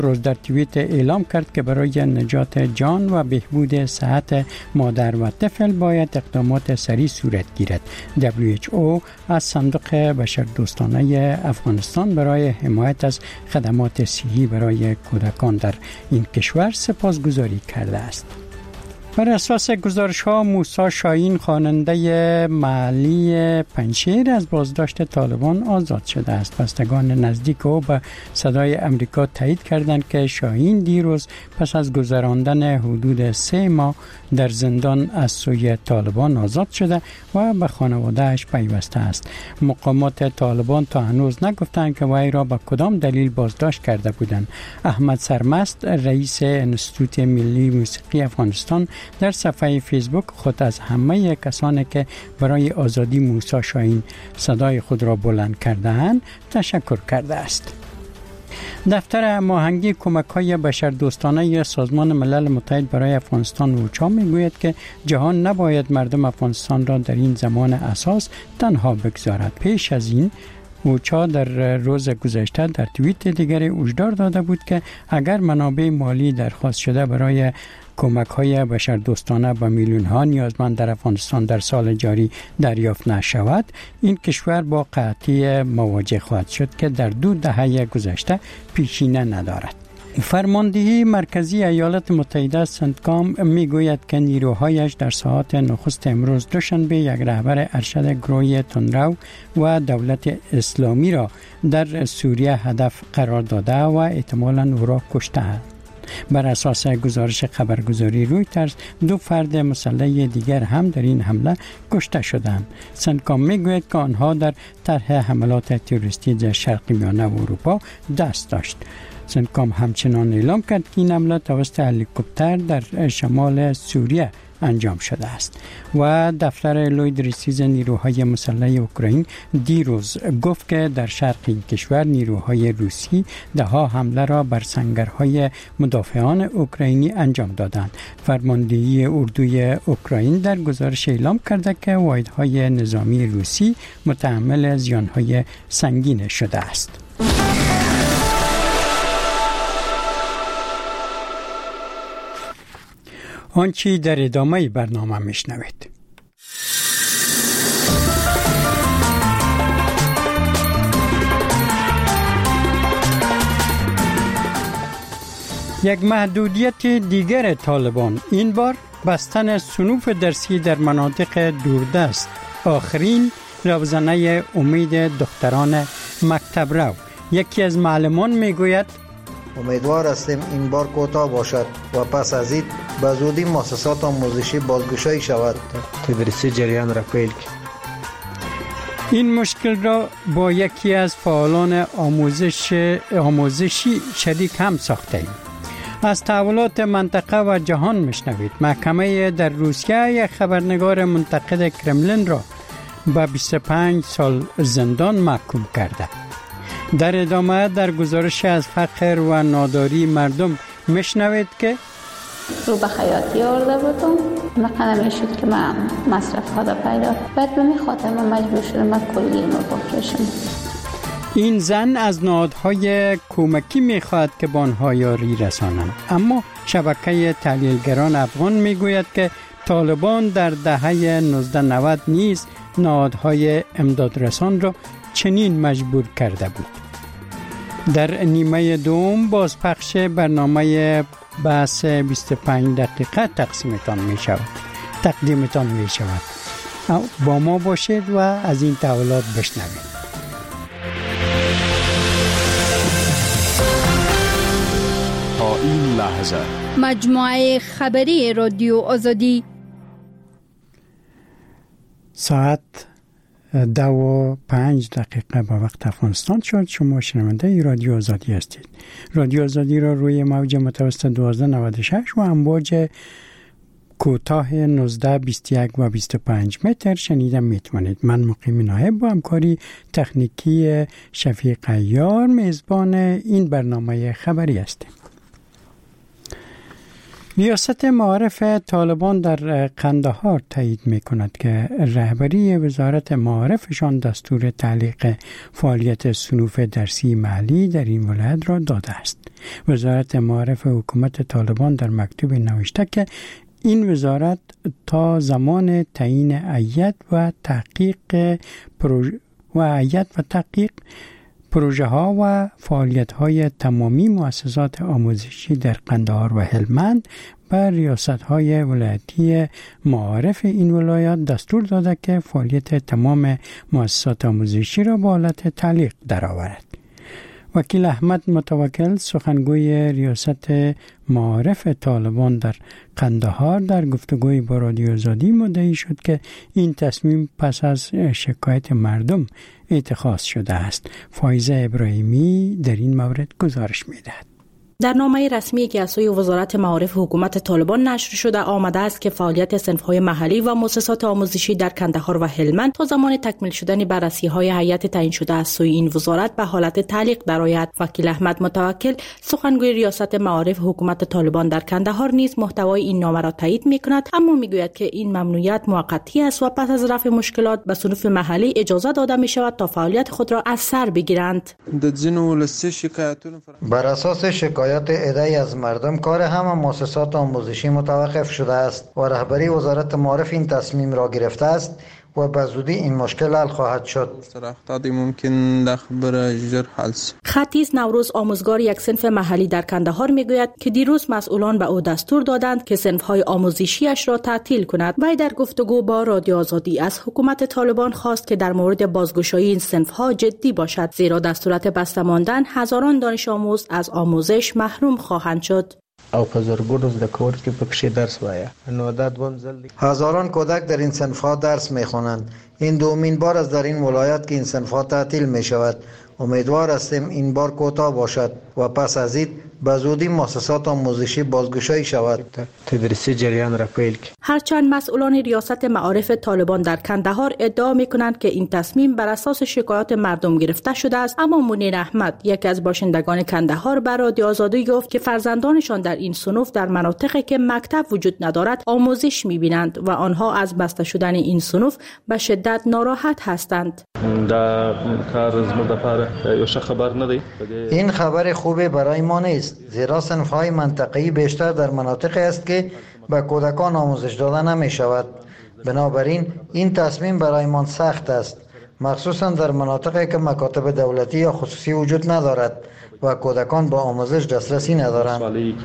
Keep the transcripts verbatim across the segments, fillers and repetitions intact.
روز در توییت اعلام کرد که برای نجات جان و بهبود صحت مادر و طفل باید اقدامات سریع صورت گیرد. دبلیو اچ او از صندوق بشردوستانه افغانستان برای حمایت از خدمات صحی برای کودکان در این کشور سپاسگزاری کرده است. بر اساس گزارش ها موسی شاهین خواننده محلی پنجشیر از بازداشت طالبان آزاد شده است. بستگان نزدیک او به صدای امریکا تایید کردند که شاهین دیروز پس از گذراندن حدود سه ماه در زندان از سوی طالبان آزاد شده و به خانوادهش پیوسته است. مقامات طالبان تا هنوز نگفتند که وی را به کدام دلیل بازداشت کرده بودند. احمد سرمست رئیس انستیتوت ملی موسیقی افغانستان در صفحه فیسبوک خود از همه کسانی که برای آزادی موسی شاهین صدای خود را بلند کرده‌اند تشکر کرده است. دفتر هماهنگی کمک‌های بشردوستانه سازمان ملل متحد برای افغانستان اوچا میگوید که جهان نباید مردم افغانستان را در این زمان اساس تنها بگذارد. پیش از این اوچا در روز گذشته در توییت دیگری هشدار داده بود که اگر منابع مالی درخواست شده برای کمک‌های بشردوستانه به میلیون‌ها نیازمند در افغانستان در سال جاری دریافت نشود، این کشور با قحطی مواجه خواهد شد که در دو دهه گذشته پیشینه ندارد. فرماندهی مرکزی ایالات متحده سنتکام میگوید که نیروهایش در ساعات نخست امروز دوشنبه یک رهبر ارشد گروه تندرو و دولت اسلامی را در سوریه هدف قرار داده و احتمالاً او را کشته است. بر اساس گزارش خبرگزاری رویترز دو فرد مسلح دیگر هم در این حمله کشته شدند. سنتکام میگوید که آنها در طرح حملات تروریستی در شرق میانه و اروپا دست داشت. سنتکام همچنان اعلام کرد که این حمله توسط هلیکوپتر در شمال سوریه انجام شده است. و دفتر لوید ریسیز نیروهای مسلح اوکراین دیروز گفت که در شرق این کشور نیروهای روسی ده ها حمله را بر سنگرهای مدافعان اوکراینی انجام دادند. فرماندهی اردوی اوکراین در گزارش اعلام کرده که واحدهای نظامی روسی متحمل زیانهای سنگین شده است. آنچه در ادامه برنامه میشنوید. یک محدودیت دیگر طالبان، این بار بستن صنوف درسی در مناطق دوردست، آخرین روزنه امید دختران مکتب رو. یکی از معلمان میگوید امیدوار هستیم این بار کوتاه باشد و پس از این به زودی مؤسسات آموزشی بازگشایی شود تدریسی جریان را پیل کنند. این مشکل را با یکی از فعالان آموزش آموزشی شریک هم ساخته ایم. از تحولات منطقه و جهان میشنوید. محکمه در روسیه یک خبرنگار منتقد کرملین را به بیست و پنج سال زندان محکوم کرده. در ادامه در گزارش از فقر و ناداری مردم میشنوید که رو به خیاطی آورده بودم، مقنه میشد که من مصرف خدا پیدا بعد به میخواطر من مجبور شدم من کلی ما بکشم. این زن از نهادهای کمکی میخواهد که به آنها یاری رسانند، اما شبکه تحلیلگران افغان میگوید که طالبان در دهه نوزده نود نیز نهادهای امدادرسان را چنین مجبور کرده بود. در نیمه دوم بازپخش برنامه بحث بیست و پنج دقیقه تقسیمتان می شود تقدیمتان می شود. با ما باشید و از این تحولات بشنوید. تا این لحظه مجموعه خبری رادیو آزادی ساعت دو و پنج دقیقه به وقت افغانستان شد. شما شنونده رادیو آزادی هستید. رادیو آزادی را روی موج متوسط دوازده نود و شش و امواج کوتاه نوزده بیست و یک و بیست و پنج متر شنیده میتونید. من مقیم نایب با همکاری تکنیکی شفیق عیار میزبان این برنامه خبری هستیم. ریاست معارف طالبان در قندهار تایید می کند که رهبری وزارت معارفشان دستور تعلیق فعالیت صنوف درسی محلی در این ولایت را داده است. وزارت معارف حکومت طالبان در مکتوب نوشته که این وزارت تا زمان تعیین هیئت و تحقیق پروژه و هیئت و تحقیق پروژه ها و فعالیت های تمامی مؤسسات آموزشی در قندهار و هلمند بر ریاست های ولایتی معارف این ولایات دستور داده که فعالیت تمام مؤسسات آموزشی را به حالت تعلیق درآورد. وکیل احمد متوکل سخنگوی ریاست معارف طالبان در قندهار در گفتگوی با رادیو آزادی مدعی شد که این تصمیم پس از شکایت مردم اتخاذ شده است. فایزه ابراهیمی در این مورد گزارش می‌دهد. در نامه رسمی که از سوی وزارت معارف حکومت طالبان نشر شده آمده است که فعالیت صنف‌های محلی و مؤسسات آموزشی در قندهار و هلمند تا زمان تکمیل شدن بررسی‌های هیئت تعیین شده از سوی این وزارت به حالت تعلیق درآید. وکیل احمد متوکل سخنگوی ریاست معارف حکومت طالبان در قندهار نیز محتوای این نامه را تایید می‌کند، اما می‌گوید که این ممنوعیت موقتی است و پس از رفع مشکلات به صنوف محلی اجازه داده می‌شود تا فعالیت خود را از سر بگیرند. بر اساس شکایت عده‌ای از مردم کار همه مؤسسات آموزشی متوقف شده است و رهبری وزارت معارف این تصمیم را گرفته است و به زودی این مشکل حل خواهد شد. خطیز نوروز آموزگار یک صنف محلی در قندهار میگوید که دیروز مسئولان به او دستور دادند که صنف‌های آموزشیش را تعطیل کند. وی در گفتگو با رادیو آزادی از حکومت طالبان خواست که در مورد بازگشایی این صنف‌ها جدی باشد، زیرا در صورت بسته ماندن هزاران دانش آموز از آموزش محروم خواهند شد. او په زرګونو زده کوونکي پکې درس وایي. نو دا دوم ځل هزاران کودک در این صنف‌ها درس می‌خوانند. این دومین بار است در این ولایت که این صنف‌ها تعطیل می‌شود. امیدوار هستیم این بار کوتاه باشد و پس از این به زودی مؤسسات آموزشی بازگشایی شود. تدریسی جریان را پیل کنند. هرچند مسئولان ریاست معارف طالبان در قندهار ادعا می‌کنند که این تصمیم بر اساس شکایات مردم گرفته شده است، اما منیر احمد یکی از باشندگان قندهار بر رادیو آزادی گفت که فرزندانشان در این صنوف در مناطقی که مکتب وجود ندارد آموزش می‌بینند و آنها از بسته شدن این صنوف به شدت ناراحت هستند. این خبر خوبی برای ما نیست، زیرا صنف‌های منطقه‌ای بیشتر در مناطقی است که به کودکان آموزش داده نمی شود. بنابراین این تصمیم برای ما سخت است، مخصوصا در مناطقی که مکاتب دولتی یا خصوصی وجود ندارد و کودکان با آموزش دسترسی ندارند.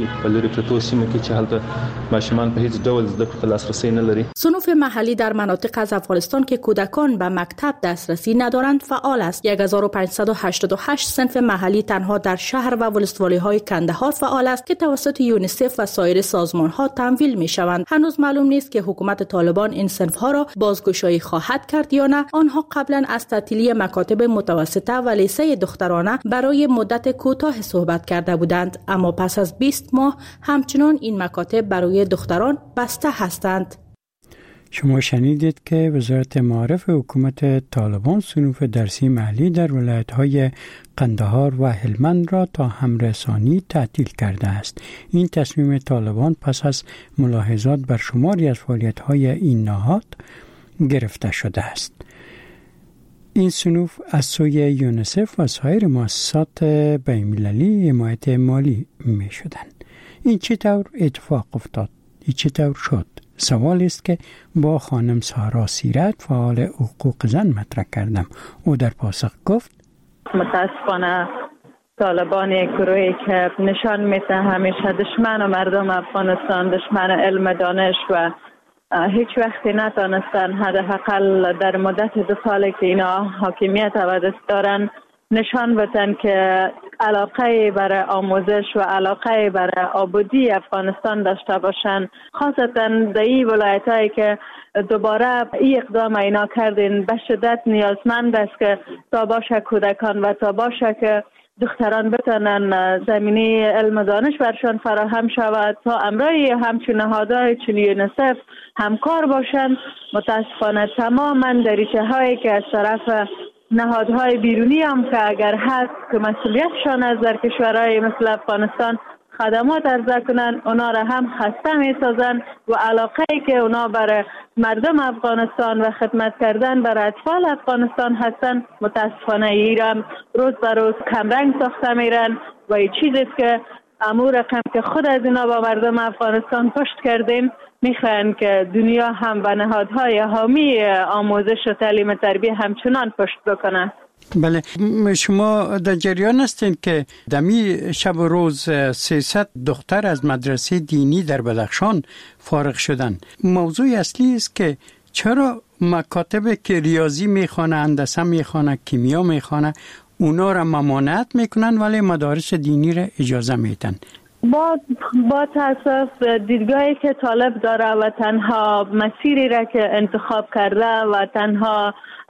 صنوف محلی در مناطق از افغانستان که کودکان به مکتب دسترسی ندارند فعال است. هزار و پانصد و هشتاد و هشت صنف محلی تنها در شهر و ولسوالی های قندهار فعال است که توسط یونیسف و سایر سازمان ها تمویل می شوند. هنوز معلوم نیست که حکومت طالبان این صنف ها را بازگشایی خواهد کرد یا نه. آنها قبلا از تعطیلی مکاتب متوسطه و لیسه دخترانه برای مدت کوتاه صحبت کرده بودند، اما پس از بیست ماه همچنان این مکاتب برای دختران بسته هستند. شما شنیدید که وزارت معارف حکومت طالبان صنوف درسی محلی در ولایت‌های قندهار و هلمند را تا همرسانی تعطیل کرده است. این تصمیم طالبان پس از ملاحظات بر شماری از فعالیت‌های این نهاد گرفته شده است. این صنوف از سوی یونیسف و سایر مؤسسات بین‌المللی حمایت مالی می شدند. این چطور اتفاق افتاد؟ این چطور شد؟ سوال است که با خانم سارا سیرت فعال حقوق زن مطرح کردم. او در پاسخ گفت متاسفانه طالبان یک گروهی که نشان میده همیشه دشمن و مردم افغانستان، دشمن علم دانش و هیچ وقتی نتانستن حداقل در مدت دو سالی که اینا حاکمیت و دست دارن نشان بدن که علاقه برای آموزش و علاقه برای آبادی افغانستان داشته باشن، خاصتا در این ولایت‌هایی که دوباره این اقدام اینا کردین به شدت نیازمند است که تا باشه کودکان و تا باشه که دختران بتانن زمینه علم و دانش برشان فراهم شود، تا امرای همچون نهادهای چون یونیسف همکار باشند. متاسفانه تماما دریچه هایی که از طرف نهادهای بیرونی هم که اگر هست که مسئولیتشان از در کشورهای مثل افغانستان خدمات عرضه کنن اونا را هم خسته می سازن و علاقه ای که اونا برای مردم افغانستان و خدمت کردن برای اطفال افغانستان هستن متاسفانه ایران روز به روز کمرنگ ساخته میرن و این چیزی که امور رقم که خود از اینا با مردم افغانستان پشت کردیم میخواین که دنیا هم و نهادهای حامی آموزش و تعلیم تربیه همچنان پشت بکنن. بله، شما در جریان هستین که دمی شب و روز سیصد دختر از مدرسه دینی در بدخشان فارغ شدن. موضوع اصلی است که چرا مکاتب که ریاضی میخوانه، هندسه میخوانه، کیمیا میخوانه، اونا را ممانعت میکنن ولی مدارس دینی را اجازه میدن؟ با با تاسف دیدگاهی که طالب داره و تنها مسیری را که انتخاب کرده و تنها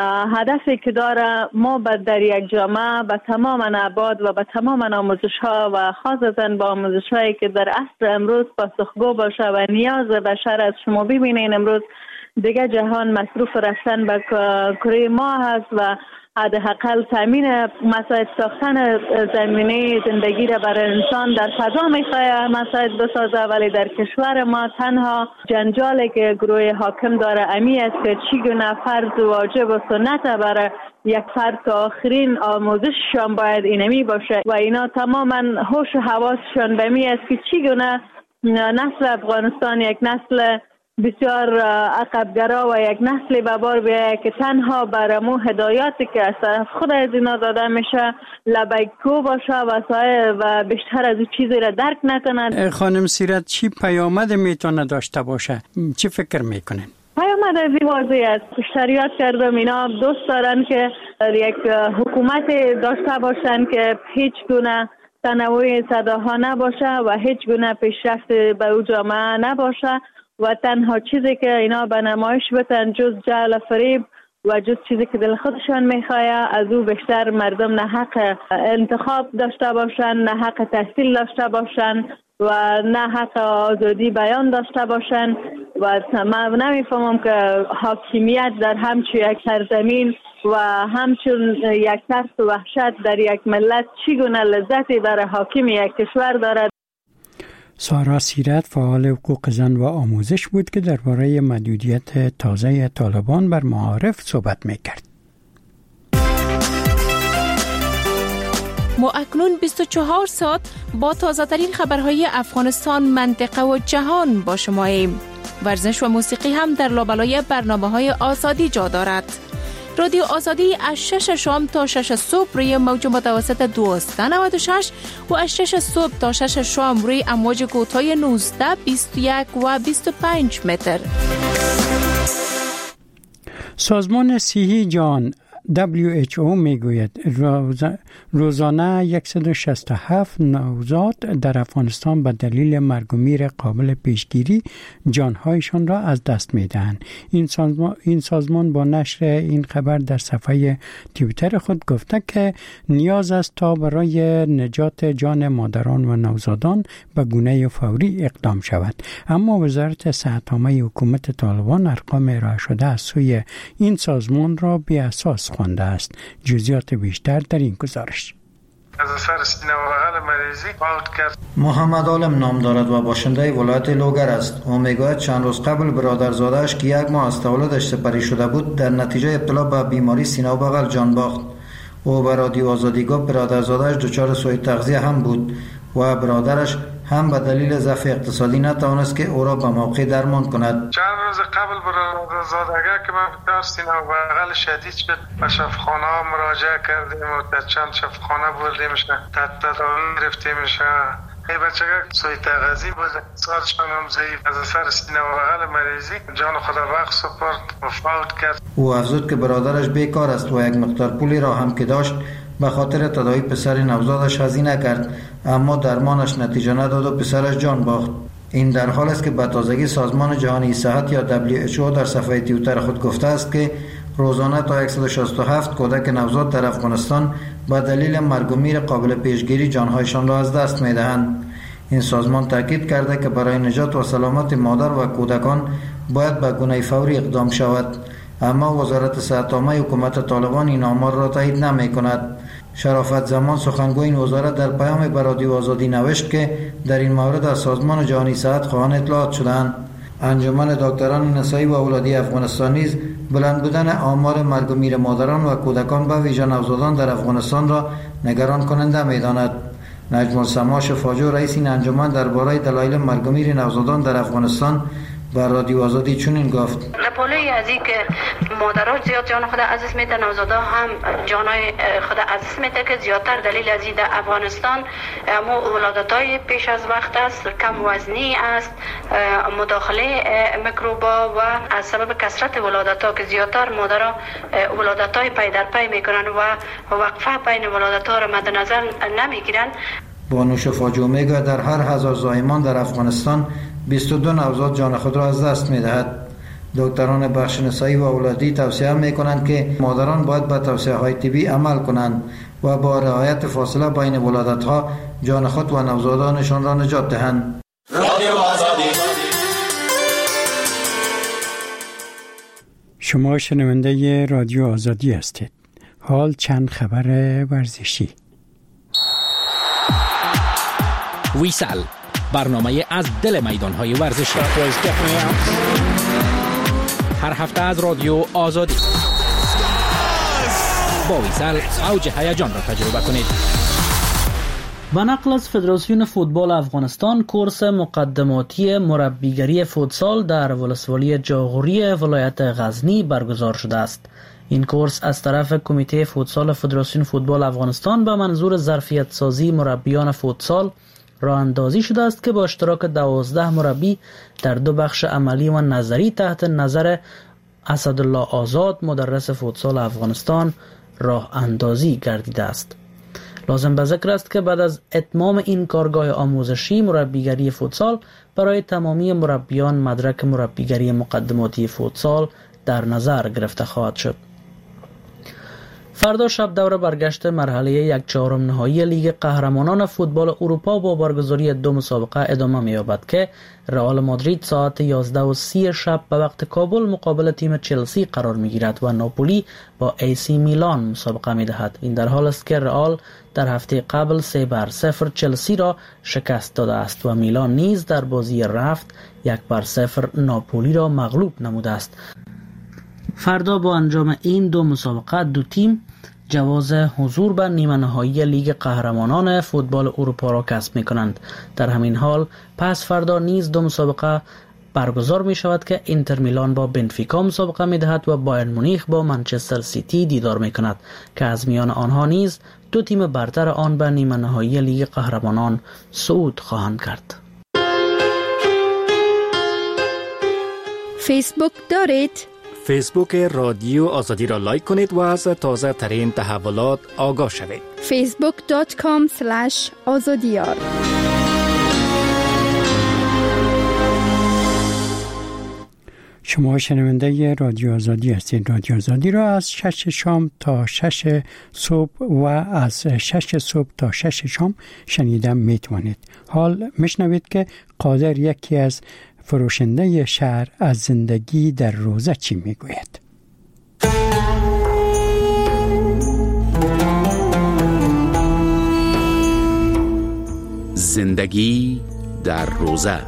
هدفی که داره ما در یک جامعه به تمام ابعاد و به تمام آموزش ها و خاصتا با آموزش هایی که در عصر امروز پاسخگو باشه و نیاز بشر از شما ببینین امروز دیگه جهان مصروف رفتن به کره ما هست و حداقل تامین مساعد ساختن زمینه زندگی را برای انسان در فضا میخواه مساعد بسازه، ولی در کشور ما تنها جنجالی که گروه حاکم داره امی است که چگونه فرض واجب و سنت برای یک فرد که آخرین آموزششان باید اینمی باشه و اینا تماما هوش و حواسشان به می است که چگونه نسل افغانستان یک نسل بسیار عقبگرا و یک نسلی به بار بیاید که تنها برامو هدایاتی که از طرف خود از اینا داده میشه لبیکو باشه و سایه و بیشتر از این چیزی را درک نکنن. خانم سیرت، چی پیامد میتونه داشته باشه؟ چی فکر میکنین؟ پیامد از این واضح است. شریعت کردم اینا دوست دارن که یک حکومت داشته باشن که هیچ گونه تنوع صداها نباشه و هیچ گونه پیشرفت به او جامعه نباشه و تنها چیزی که اینا به نمایش بتن جز جعل فریب و جز چیزی که دل خودشان میخواه از او بیشتر مردم نه حق انتخاب داشته باشن، نه حق تحصیل داشته باشن و نه حق آزادی بیان داشته باشن و من نمیفهمم که حاکمیت در همچون یک سرزمین و همچون یک ترس و وحشت در یک ملت چگونه لذتی برای حاکم یک کشور دارد. سارا سیرت فعال حقوق زن و آموزش بود که درباره محدودیت تازه طالبان بر معارف صحبت میکرد. ما اکنون بیست و چهار ساعت با تازه ترین خبرهای افغانستان، منطقه و جهان با شماییم. ورزش و موسیقی هم در لابلای برنامه‌های آزادی جا دارد. رادیو آزادی از شش شام تا شش صبح روی موج متوسط دویست و نود و شش و از شش صبح تا شش شام روی امواج کوتاه نوزده، بیست و یک و بیست و پنج متر. سازمان صحی جهان دبلیو اچ او میگوید روزانه صد و شصت و هفت نوزاد در افغانستان به دلیل مرگ و میر قابل پیشگیری جانهایشان را از دست میدهند. این سازمان این سازمان با نشر این خبر در صفحه توییتر خود گفته که نیاز است تا برای نجات جان مادران و نوزادان به گونه فوری اقدام شود. اما وزارت صحت عامه حکومت طالبان ارقام ارائه شده از سوی این سازمان را بی اساس خوانده است. جزئیات بیشتر در این گزارش. از اثر سینه و بغل مریضی فوت کرد. محمد عالم نام دارد و باشنده ولایت لوگر است. او میگوید چند روز قبل برادرزاده‌اش که یک ماه از تولدش سپری شده بود در نتیجه ابتلا به بیماری سینه و بغل جان باخت. او به رادیو آزادی گفت برادرزاده‌اش دچار سوء تغذیه هم بود و برادرش هم به دلیل ضعف اقتصادی نتوانست که او را به موقع درمان کند. چند روز قبل برادرزادگی که من دچار سینه و بغل شدید شد به شفاخانه ها مراجعه کردیم و در چند شفاخانه بردیمش تحت تداوی گرفتیمش. ای بچگاه سوی تغذیه بود، سالشان هم ضعیف از اثر سینه و بغل مریضی جان خدا بخش سپرد و فوت کرد. او افزود که برادرش بیکار است و یک مقدار پولی را هم که داشت به خاطر تداوی پسر نوزادش هزینه کرد، اما درمانش نتیجه نداد و پسرش جان باخت. این در حال است که به تازگی سازمان جهانی صحت یا دبلیو اچ او در صفحه توییتر خود گفته است که روزانه تا صد و شصت و هفت کودک نوزاد در افغانستان با دلیل مرگ و میر قابل پیشگیری جانهایشان را از دست می‌دهند. این سازمان تاکید کرده که برای نجات و سلامت مادر و کودکان باید به گونه فوری اقدام شود، اما وزارت صحت عامه حکومت طالبان این آمار را تایید نمی‌کند. شرافت زمان سخنگوی این وزارت در پیام به رادیو آزادی نوشت که در این مورد از سازمان جهانی صحت خواهان اطلاعات شدند. انجمن دکتران نسایی و اولادی افغانستان نیز بلند بودن آمار مرگ و میر مادران و کودکان به ویژه نوزادان در افغانستان را نگران کننده می‌داند. نجم السما شفاجو رئیس این انجمن درباره دلایل مرگ و میر نوزادان در افغانستان بر رادیو آزادی چنین گفت: لپالای از این که مادرها زیاد جان خود عزیز میده، نوزادا هم جانای خود عزیز میده که زیادتر دلیل از این در افغانستان مو ولادت‌های پیش از وقت است، کم وزنی است، مداخله میکروبا و از سبب کثرت ولادت‌ها که زیادتر مادرها ولادت‌های پی در پی میکنن و وقفه بین ولادت‌ها را مد نظر نمیگیرن. بانو شفاجو میگه در هر هزار زایمان در افغانستان بیست و دو نوزاد جان خود را از دست می‌دهد. دکتران بخش نسایی و اولادی توصیه می‌کنند که مادران باید به توصیه‌های طبی عمل کنند و با رعایت فاصله بین ولادت‌ها جان خود و نوزادانشان را نجات دهند. رادیو آزادی. شما شنونده رادیو آزادی هستید. حال چند خبر ورزشی. ویسل، برنامه از دل میدان‌های ورزشی. هر هفته از رادیو آزادی با ویسل اوج هیجان را تجربه کنید. به نقل از فدراسیون فوتبال افغانستان، کورس مقدماتی مربیگری فوتسال در ولسوالی جاغوری ولایت غزنی برگزار شده است. این کورس از طرف کمیته فوتسال فدراسیون فوتبال افغانستان به منظور ظرفیت سازی مربیان فوتسال راه اندازی شده است که با اشتراک دوازده مربی در دو بخش عملی و نظری تحت نظر اسدالله آزاد مدرس فوتسال افغانستان راه اندازی گردیده است. لازم به ذکر است که بعد از اتمام این کارگاه آموزشی مربیگری فوتسال برای تمامی مربیان مدرک مربیگری مقدماتی فوتسال در نظر گرفته خواهد شد. فردا شب دور برگشت مرحله یک چهارم نهایی لیگ قهرمانان فوتبال اروپا با برگزاری دو مسابقه ادامه می‌یابد که رئال مادرید ساعت یازده و سی شب به وقت کابل مقابل تیم چلسی قرار می‌گیرد و ناپولی با ای سی میلان مسابقه می‌دهد. این در حال است که رئال در هفته قبل سه بر صفر چلسی را شکست داده است و میلان نیز در بازی رفت یک بر صفر ناپولی را مغلوب نموده است. فردا با انجام این دو مسابقه دو تیم جواز حضور به نیمه نهایی لیگ قهرمانان فوتبال اروپا را کسب می کنند. در همین حال پس فردا نیز دو مسابقه برگزار می شود که اینتر میلان با بنفیکا مسابقه می دهد و بایرن مونیخ با منچستر سیتی دیدار می کند که از میان آنها نیز دو تیم برتر آن به نیمه نهایی لیگ قهرمانان صعود خواهند کرد. فیسبوک دارید؟ فیسبوک رادیو آزادی را لایک کنید و از تازه ترین تحولات آگاه شوید. فیسبوک دات کام اسلش آزادیار. شما شنونده رادیو آزادی هستید. رادیو آزادی را از شش شام تا شش صبح و از شش صبح تا شش شام شنیده میتوانید. حال میشنوید که قادر یکی از فروشنده شهر از زندگی در روزه چی میگوید؟ زندگی در روزه.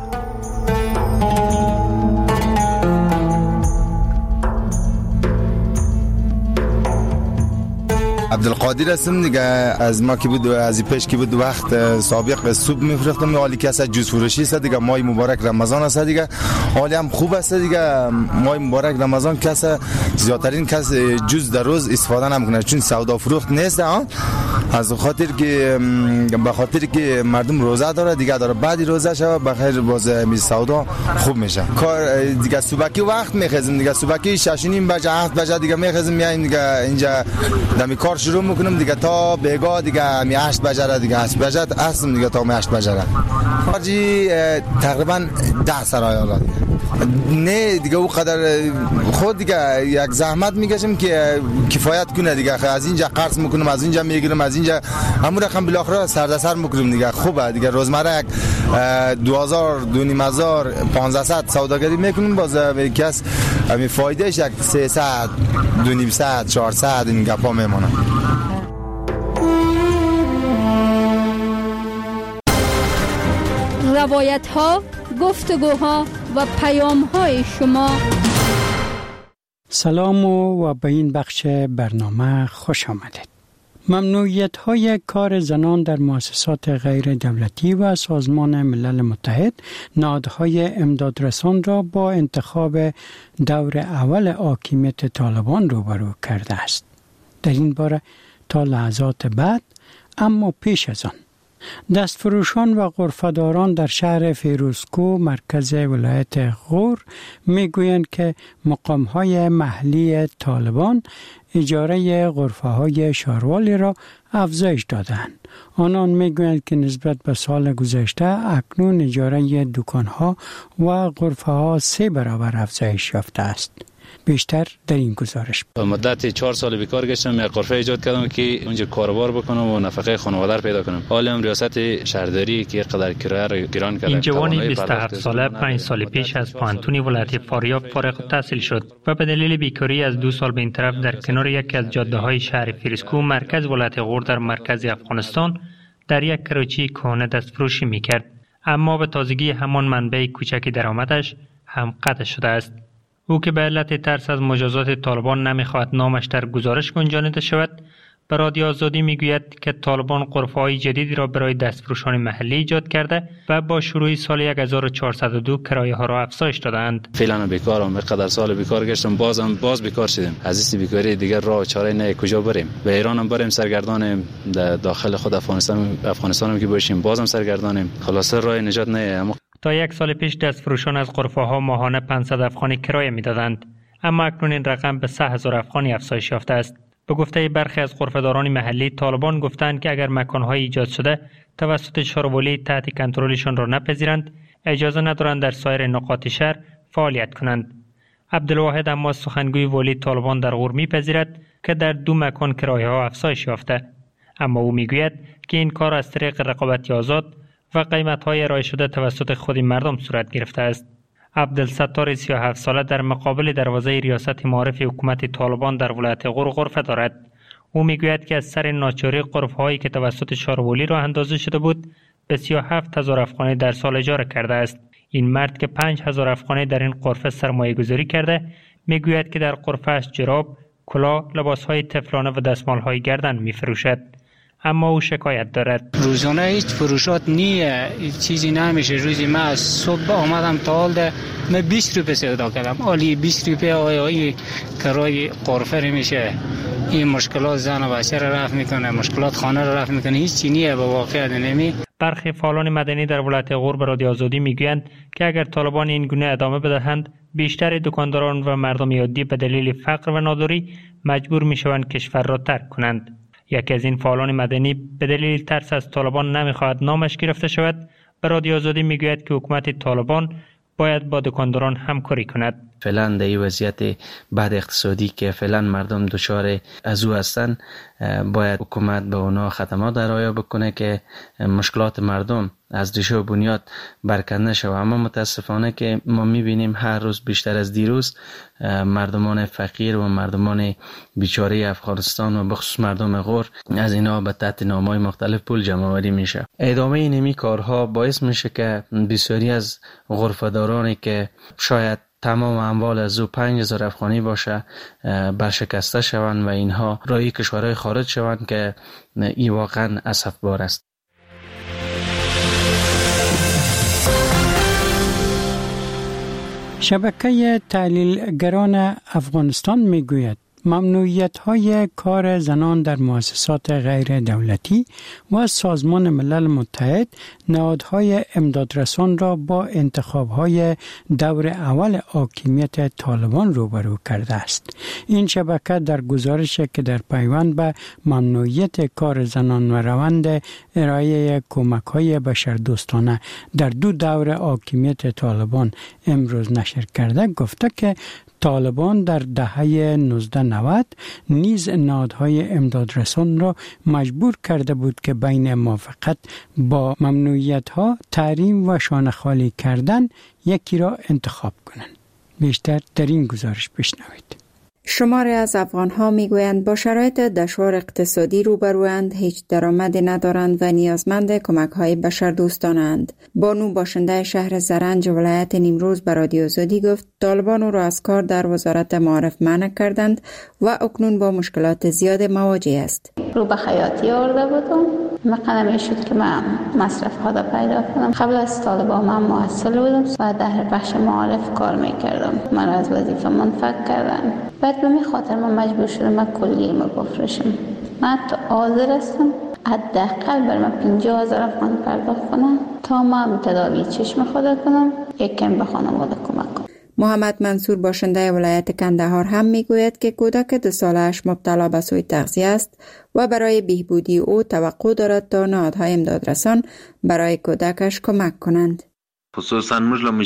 عبدالقادر هستم دیگه. از ما که بود از پیش که بود وقت سابق سوپ میفروختم. حالی که از جوز فروشی است دیگه. ماه مبارک رمضان است دیگه. حالی هم خوب است دیگه. ماه مبارک رمضان کس زیادترین کس جوز در روز استفاده نمیکنه چون سودا فروخت نیست. ها از خاطر که به خاطر که مردم روزه داره دیگه داره بعد روزه شب بخیر باز می سودا خوب میشه. کار دیگه صبحی وقت میخزم دیگه. صبحی شش و نیم بجه هفت بجه دیگه میخزم میایم دیگه اینجا دمی کار شروع میکنم دیگه تا بیگا دیگه می هشت بجه دیگه هشت بجه هستم دیگه تا می هشت بجه. خارجی تقریبا ده سرایالا دیگه. نه دیگه او قدر خود دیگه یک زحمت میکشم که کفایت کنه دیگه. از اینجا قرض میکنم از اینجا میگیرم از اینجا همون رقم بالاخره سردسر میکنم دیگه. خوبه دیگه. روزمره یک دو هزار دو نیم هزار پانزده سوداگری میکنم باز یکی از همین فایدهش یک سه صد دو نیم صد چهار صد این گپا میمونه. روایت ها، گفتگوها و پیام های شما. سلام و به این بخش برنامه خوش آمدید. ممنوعیت های کار زنان در مؤسسات غیر دولتی و سازمان ملل متحد نهادهای امدادرسان را با انتخاب دور اول حاکمیت طالبان روبرو کرده است. در این باره تا لحظات بعد، اما پیش از آن، دستفروشان و غرفه‌داران در شهر فیروزکوه مرکز ولایت غور میگویند که مقام‌های محلی طالبان اجاره غرفه‌های شاروالی را افزایش دادند. آنان میگویند که نسبت به سال گذشته اکنون اجاره دکان‌ها و غرفه‌ها سه برابر افزایش یافته است. بیشتر در این گزارش. مدت چهار سال بیکار گشتم، یک غرفه ایجاد کردم که اونجا کاروبار بکنم و نفقه خانواده رو پیدا کنم. حالا هم ریاست شهرداری که قدر کرایه رو گران کرده. این جوانی بیست و هفت ساله پنج سال پیش از پانتونی ولایت فاریاب فارغ التحصیل شد و به دلیل بیکاری از دو سال به این طرف در کنار یکی از جاده‌های شهر فیروزکوه مرکز ولایت غور در مرکز افغانستان در یک کراچی کهنه دستفروشی می‌کرد. اما به تازگی همان منبع کوچک درآمدش هم قطع شده است. او که به علت ترس از مجازات طالبان نمیخواهد نامش در گزارش گنجانیده شود، به رادیو آزادی میگوید که طالبان غرفه‌های جدیدی را برای دستفروشان محلی ایجاد کرده و با شروع سال هزار و چهارصد و دو کرایه ها را افزایش دادند. فعلا بیکارم، قدر سال بیکار گشتم، بازم باز بیکار شدم. از این بیکاری دیگر راه چاره نه، کجا بریم؟ به ایران هم بریم سرگردانیم، داخل خود افغانستان افغانستان هم که باشیم بازم سرگردانیم. خلاصه راه نجات نه. اما تا یک سال پیش دستفروشان از غرفه‌ها ماهانه پانصد افغانی کرایه می‌دادند، اما اکنون این رقم به سه هزار افغانی افزایش یافته است. به گفته برخی از غرفه‌داران محلی، طالبان گفتند که اگر مکان‌های ایجاد شده توسط شاروالی تحت کنترلشان را نپذیرند، اجازه ندارند در سایر نقاط شهر فعالیت کنند. عبدالواحد اما سخنگوی والی طالبان در غور می‌پذیرد که در دو مکان کرایه‌ها افزایش یافته، اما او می‌گوید که این کار از طریق رقابت آزاد و قیمت‌های ارائه شده توسط خود مردم صورت گرفته است. عبدالستار سی و هفت ساله در مقابل دروازه ریاست معارف حکومت طالبان در ولایت غور غرفه دارد. او میگوید که از سر ناچاری غرفه‌هایی که توسط شاروالی راه اندازی شده بود به سی و هفت هزار افغانی در سال اجاره کرده است. این مرد که پنج هزار افغانی در این غرفه سرمایه گذاری کرده، میگوید که در غرفه‌اش جراب، کلاه، لباس‌های طفلانه و دستمال‌های گردن می‌فروشد. اما او شکایت دارد. روزانه هیچ فروشات نیه، چیزی نمیشه. روزی من از صبح آمدم تا حال ده من بیست روپیه سودا کردم. حالی بیست روپیه آیا این کرای غرفه میشه؟ این مشکلات زن و بچه را رفع میکنه، مشکلات خانه را رفع میکنه. هیچ چیزی نیه به واقعیت نمی. برخی فعالان مدنی در ولایت غور به رادیو آزادی میگویند که اگر طالبان این گونه ادامه بدهند، بیشتر دکانداران و مردم عادی به دلیل فقر و ناداری مجبور میشوند کشور را ترک کنند. یکی از این فعالان مدنی به دلیل ترس از طالبان نمیخواهد نامش گرفته شود، به رادیو آزادی میگوید که حکومت طالبان باید با دکانداران همکاری کند. فعلا در این وضعیت بد اقتصادی که فعلا مردم دچار از او هستند، باید حکومت به اونا خدمات ارائه بکنه که مشکلات مردم از ریشه و بنیاد برکنده شود. اما متاسفانه که ما میبینیم هر روز بیشتر از دیروز مردمان فقیر و مردمان بیچاره افغانستان و بخصوص مردم غور از اینا به تحت نام‌های مختلف پول جمع آوری میشه. ادامه این کارها باعث میشه که بسیاری از غرفه‌دارانی که شاید تمام اموال از او پنج هزار افغانی باشه برشکسته شوند و اینها رای کشورهای خارج شوند که این واقعا اسفبار است. شبکه تحلیلگران افغانستان میگوید ممنوعیت‌های کار زنان در مؤسسات غیر دولتی و سازمان ملل متحد نهادهای امدادرسان را با انتخاب‌های دور اول حاکمیت طالبان روبرو کرده است. این شبکه در گزارشی که در پیوند به ممنوعیت کار زنان و روند ارائه کمک‌های بشردوستانه در دو دور حاکمیت طالبان امروز نشر کرده گفته که طالبان در دهه نوزده نود نیز نهادهای امدادرسان را مجبور کرده بود که بین موافقت با ممنوعیت‌ها، تحریم و شانه خالی کردن یکی را انتخاب کنند. بیشتر در این گزارش بشنوید. شماری از افغان‌ها میگویند با شرایط دشوار اقتصادی روبروند، هیچ درآمدی ندارند و نیازمند کمک‌های بشردوستانند. بانو باشنده شهر زرنج ولایت نیمروز به رادیو آزادی گفت طالبان او را از کار در وزارت معارف منع کردند و اکنون با مشکلات زیاد مواجه است. رو به خیاطی آورده بودم، مقنع میشد که من مصرف خدا پیدا کنم. قبل از طالبان من محصل بودم و در بخش معارف کار میکردم. من از وظیفه منفک کردن. بعد به می خاطر من مجبور شدم من کلیه ما بفروشم. من تا حاضر هستم حداقل بر من پنجاه هزار افغان پرداخت کنم تا من تداوی چشم خدا کنم، یک کم به خانواده کمک کنم. محمد منصور باشنده ولایت کندهار هم میگوید که کودک دو سالش مبتلا به سوء تغذیه است و برای بهبودی او توقع دارد تا نهادهای امدادرسان برای کودکش کمک کنند. خصوصا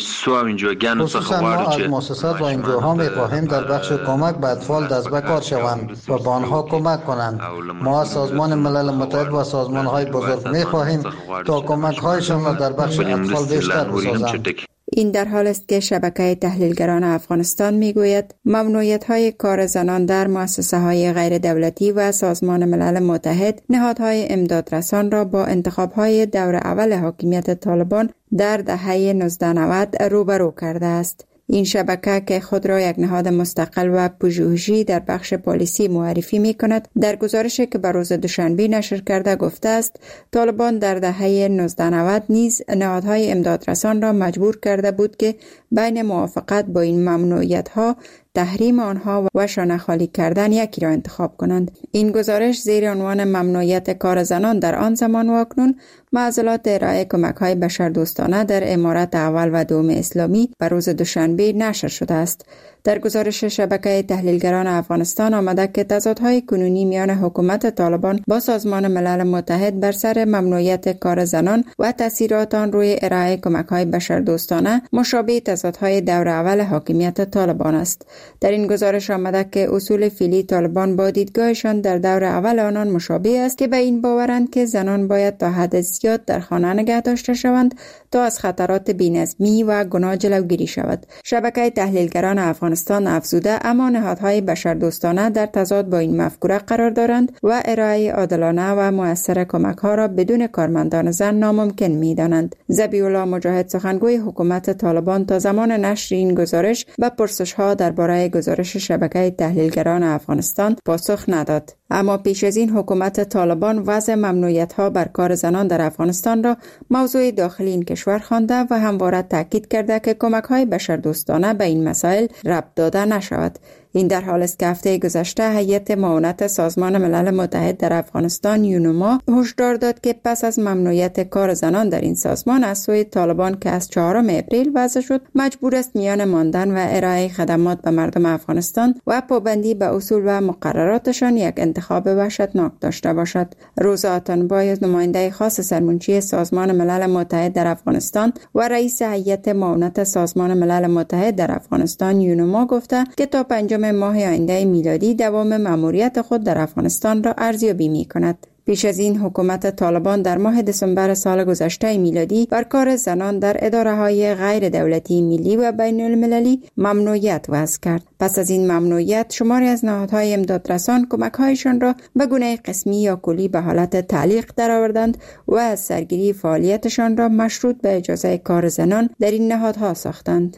خصوصا ما از مؤسسات و انجوها می‌خواهیم در بخش کمک به اطفال دست به کار شوند و به آنها کمک کنند. ما از سازمان ملل متحد و سازمان‌های بزرگ می‌خواهیم تا کمک‌هایشان را در بخش اطفال بیشتر بسازند. این در حال است که شبکه تحلیلگران افغانستان میگوید ممنوعیت‌های کار زنان در مؤسسه‌های غیر دولتی و سازمان ملل متحد نهادهای امدادرسان را با انتخاب‌های دور اول حاکمیت طالبان در دهه نوزده نود روبرو کرده است. این شبکه که خود را یک نهاد مستقل و پژوهشی در بخش پالیسی معرفی می کند، در گزارشی که به روز دوشنبه نشر کرده گفته است طالبان در دهه نوزده نود نیز نهادهای امدادرسان را مجبور کرده بود که بین موافقت با این ممنوعیت‌ها، تحریم آنها و شانه خالی کردن یکی را انتخاب کنند. این گزارش زیر عنوان ممنوعیت کار زنان در آن زمان و اکنون معضلات ارائه کمک‌های بشردوستانه در امارت اول و دوم اسلامی به روز دوشنبه نشر شده است. در گزارش شبکه تحلیلگران افغانستان آمده که تضادهای کنونی میان حکومت طالبان با سازمان ملل متحد بر سر ممنوعیت کار زنان و تاثیرات آن روی ارائه کمک‌های بشردوستانه مشابه تضادهای دور اول حاکمیت طالبان است. در این گزارش آمده که اصول فعلی طالبان با دیدگاهشان در دور اول آنان مشابه است که به این باورند که زنان باید تا حد زیاد در خانه نگه داشته شوند تا از خطرات بی‌نظمی و گناه جلوگیری شود. شبکه تحلیلگران افغانستان افزوده اما نهادهای بشردوستانه در تضاد با این مفکوره قرار دارند و ارائه عادلانه و مؤثر کمک‌ها را بدون کارمندان زن ناممکن می‌دانند. ذبیح الله مجاهد سخنگوی حکومت طالبان تا زمان نشر این گزارش به پرسش‌ها درباره گزارش شبکه تحلیلگران افغانستان پاسخ نداد. اما پیش از این حکومت طالبان وضع ممنوعیت‌ها بر کار زنان در افغانستان را موضوع داخلی این کشور خوانده و همواره تاکید کرده که کمک‌های بشردوستانه به این مسائل ربط داده نشود. این در حال است که هفته گذشته هیئت معاونت سازمان ملل متحد در افغانستان یونما هشدار داد که پس از ممنوعیت کار زنان در این سازمان از سوی طالبان که از چهارم اپریل وضع شد، مجبور است میان ماندن و ارائه خدمات به مردم افغانستان و پابندی به اصول و مقرراتشان یک انتخاب وحشتناک داشته باشد. روزا آتنبای نماینده خاص سرمنشی سازمان ملل متحد در افغانستان و رئیس هیئت معاونت سازمان ملل متحد در افغانستان یونما گفته که تا پنجم ماه آینده میلادی دوام مأموریت خود در افغانستان را ارزیابی می کند. پیش از این حکومت طالبان در ماه دسامبر سال گذشته میلادی بر کار زنان در اداره‌های غیر دولتی ملی و بین المللی ممنوعیت وضع کرد. پس از این ممنوعیت شماری از نهادهای امدادرسان کمک‌هایشان را به گونه قسمی یا کلی به حالت تعلیق درآوردند و از سرگیری فعالیتشان را مشروط به اجازه کار زنان در این نهادها ساختند.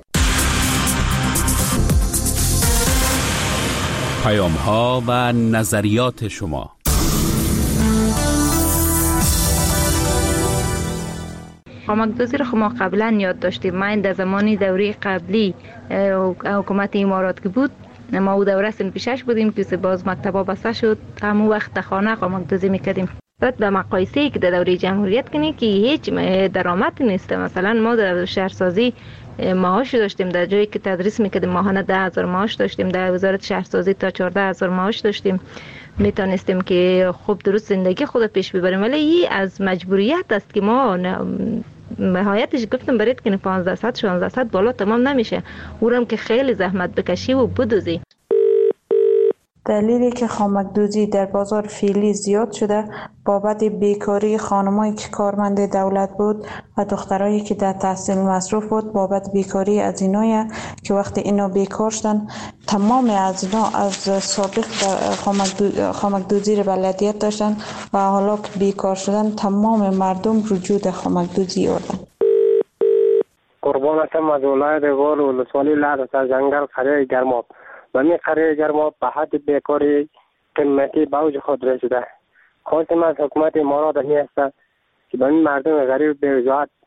پیام‌ها و نظریات شما. کمک‌دوزی را ما قبلا یاد داشتیم. من در زمانی دوره قبلی حکومت امارات که بود، ما او دوره سن پیشش بودیم که باز مکتبا بسته شد، همون وقت خانه کمک‌دوزی میکردیم. بعد به مقایسه که در دوره جمهوریت کنی که هیچ درآمدی نیست. مثلا ما در شهرسازی معاش داشتیم، در جایی که تدریس میکردیم ماهانه ده هزار معاش داشتیم، در وزارت شهرسازی تا چهارده هزار معاش داشتیم، میتونستیم که خوب درست زندگی خود پیش ببریم. ولی این از مجبوریت است که ما نهایتش گفتم برید که پانزده صد شانزده صد بالا تمام نمیشه، اونم که خیلی زحمت بکشی و بدوزی. دلیلی که خامکدوزی در بازار فعلی زیاد شده بابت بیکاری خانمایی که کارمند دولت بود و دخترایی که در تحصیل مصروف بود بابت بیکاری از اینایی که وقتی اینا بیکار شدن تمام از اینا از سابق خامکدوزی رو بلدیت داشتن و حالا که بیکار شدن تمام مردم رجوع خامکدوزی آوردن. قربان هستم از ولایت غور ولسوالی لعل از جنگل قریه گرماب. و می قریه گرماب به حد بیکاری قیمتی به اوج خود رسیده. خواستم از حکومت امارات می است که به این مردم غریب به وجاهت